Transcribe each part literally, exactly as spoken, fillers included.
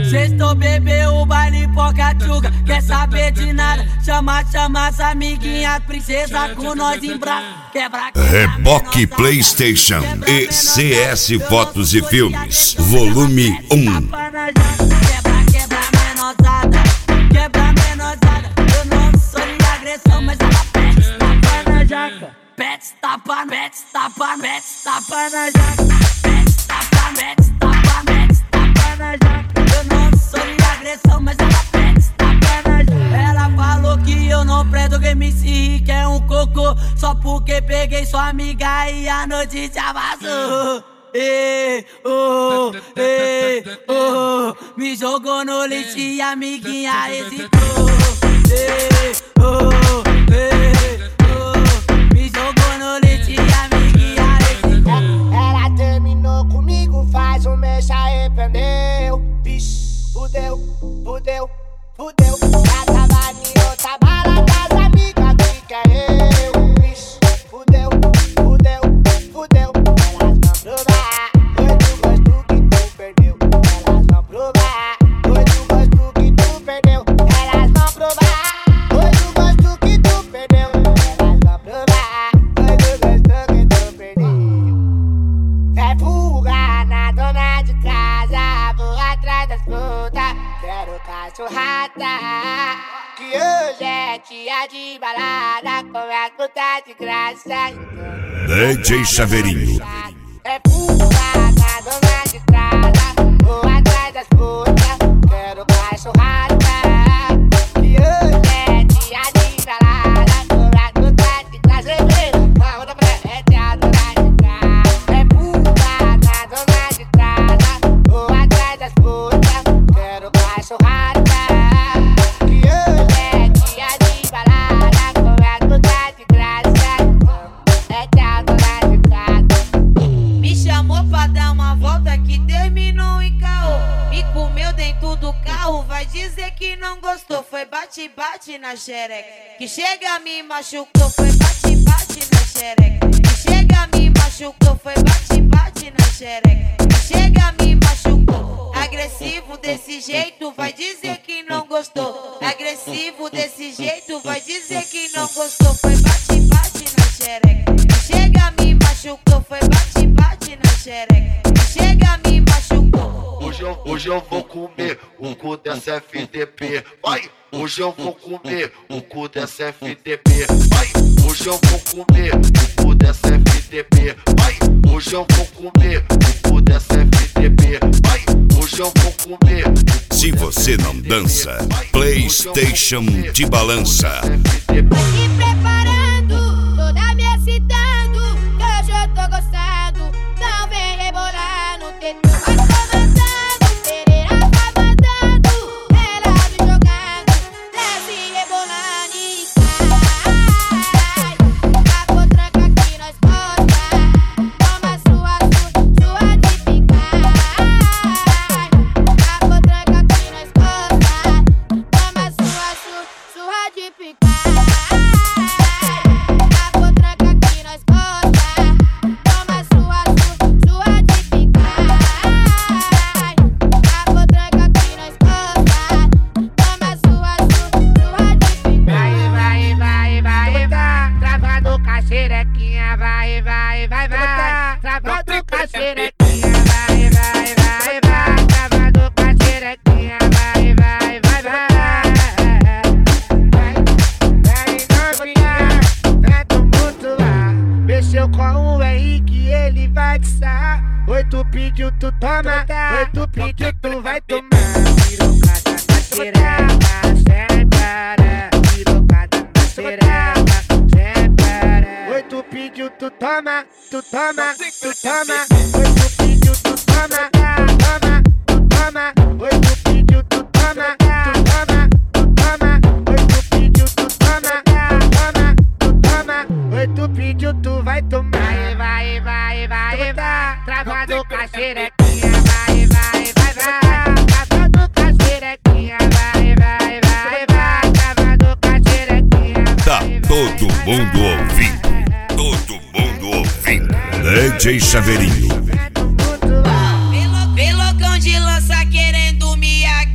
Sextou, bebeu o baile Pocatiuga. Quer saber de nada? Chama, chama as amiguinhas, princesa com nós em braço. Quebra, quebra, Reboque PlayStation e C S Fotos e Filmes, volume um. Quebra, quebra, menosada. Quebra, menosada. Eu não sou de agressão, mas ela pede tapa na jaca. Pede tapa, pede tapa, pede tapa na jaca. Pede tapa, pede tapa, pede tapa na jaca. Eu não sou de agressão, mas ela pede tapa na jaca. Ela falou que eu não prendo, que M C Rick é um cocô. Só porque peguei sua amiga e a notícia vazou. Ei, oh, ei, oh, me jogou no lixo e a amiguinha hesitou. Ei, oh, ei, oh, me jogou no lixo e a amiguinha hesitou. Ela terminou comigo, faz um mês, se arrependeu. Vixe, fudeu, fudeu, fudeu. Já tava em outra bala das amigas que quer eu. Vixe, fudeu, fudeu, fudeu. Cachorrada, que hoje é dia de balada, com a puta de graça. D J Chaveirinho. É fuga na dona de casa, vou atrás das putas, quero cachorrada. Que hoje é dia de balada, com a puta de graça. A outra mulher é a dona de casa. É fuga na dona de casa, vou atrás das putas, quero cachorrada. Vai dizer que não gostou, foi bate-bate na xereca. Que chega me machucou, foi bate-bate na xereca. Que chega me machucou, foi bate-bate na xereca. Que chega me machucou. Agressivo desse jeito, vai dizer que não gostou. Agressivo desse jeito, vai dizer que não gostou, foi bate-bate na xereca. Que chega me machucou, foi bate-bate na xereca. Que chega me machucou. Hoje eu, hoje eu vou comer o cu dessa F T P. Vai! Hoje eu vou comer o cu dessa F T P. Vai! Hoje eu vou comer o cu dessa F T P. Vai! Hoje eu vou comer o cu dessa F T P. Vai! Hoje eu vou comer. Se você não dança, PlayStation te balança. Me preparando, toda me excitando, que hoje eu tô gostando. Não vem rebolar no teto. Oi, tu pediu, tu toma. Oi, tu pediu, tu vai tomar. Pirocada na xereca, separa. Pirocada na xereca, separa. Oi, tu pediu, tu toma. Tu toma, tu toma. Oi, tu pediu, tu toma. Toma, tu toma. Oi, tu pediu, tu toma. Tu toma, tu toma. Oi, tu pediu, tu toma. Toma, tu toma. Oi, tu pediu, tu vai tomar. Vai, vai, vai, vai, vai. Travado com a xerequinha, vai, vai, vai, vai. Travado com a xerequinha, vai, vai, vai, vai. Travado com a xerequinha. Tá todo mundo ouvindo, todo mundo ouvindo. D J Chaveirinho. Vem loucão de lança querendo me agarrar.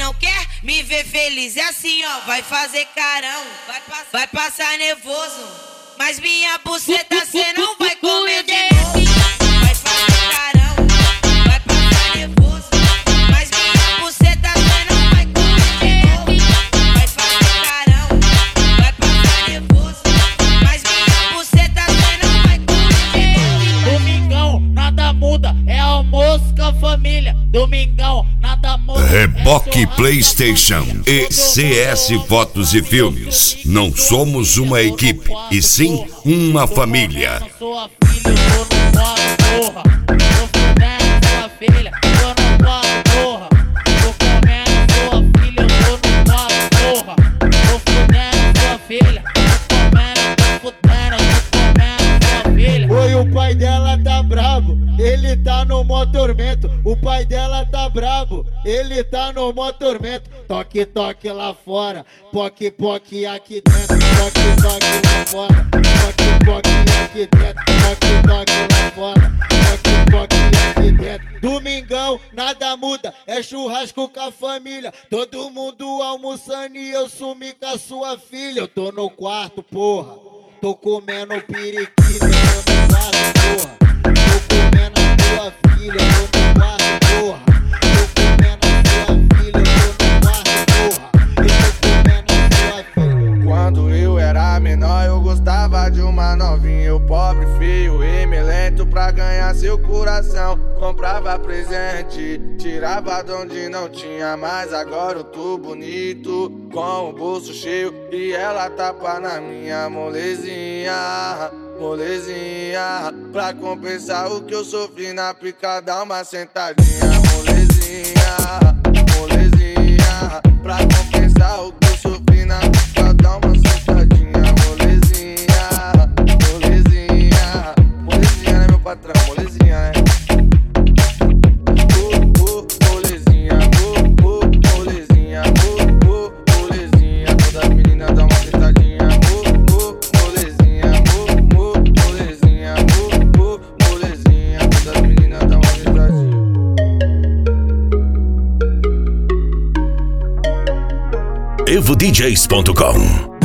não quer me ver feliz. É assim, ó, vai fazer carão, vai, pass vai passar nervoso, mas minha buceta cê não vai comer de novo. Vai fazer carão, vai passar nervoso, mas minha buceta cê não vai comer de novo. Vai fazer carão, vai passar nervoso, mas minha buceta cê não vai comer de novo. Domingão, nada muda, é almoço com a família. Domingão, nada muda. Reboque PlayStation e C S Fotos e Filmes. Não somos uma equipe, e sim uma família. Sua filha, eu tô no colo, porra. Tô fudendo sua filha, eu tô no colo, porra. Tô comendo sua filha, eu tô no colo, porra. Tô fudendo sua filha, tô comendo, tô fudendo, tô comendo sua filha. Oi, o pai dela tá brabo, ele tá no mó tormento. O pai dela tá brabo, ele tá no mó tormento. Toque, toque lá fora, poque, poque aqui dentro. Toque, toque lá fora, poque, poque aqui dentro. Toque, toque lá fora, poque, poque aqui dentro. Domingão, nada muda, é churrasco com a família. Todo mundo almoçando e eu sumi com a sua filha. Eu tô no quarto, porra, tô comendo periquita. Eu tô no quarto, porra, tô comendo a tua filha. Eu tô no quarto, porra, tô comendo a tua filha. Eu tô no quarto, porra, eu tô comendo a tua filha. Quando eu era menor eu gostava de uma novinha. O pobre, feio e melento pra ganhar seu coração. Comprava presente, tirava de onde não tinha. Mas agora eu tô bonito, com o bolso cheio e ela tapa na minha molezinha. Molezinha, pra compensar o que eu sofri na pica, dá uma sentadinha. Molezinha, molezinha, pra compensar o que eu sofri na pica, dá uma sentadinha. Molezinha, molezinha, molezinha, né, meu patrão? Molezinha, né? Oh, oh, molezinha, oh, oh, molezinha, oh, oh, molezinha, todas as meninas dão uma sentadinha. Oh, oh, molezinha, oh, oh, molezinha, oh, oh, molezinha, todas as meninas dão uma sentadinha. evo d js ponto com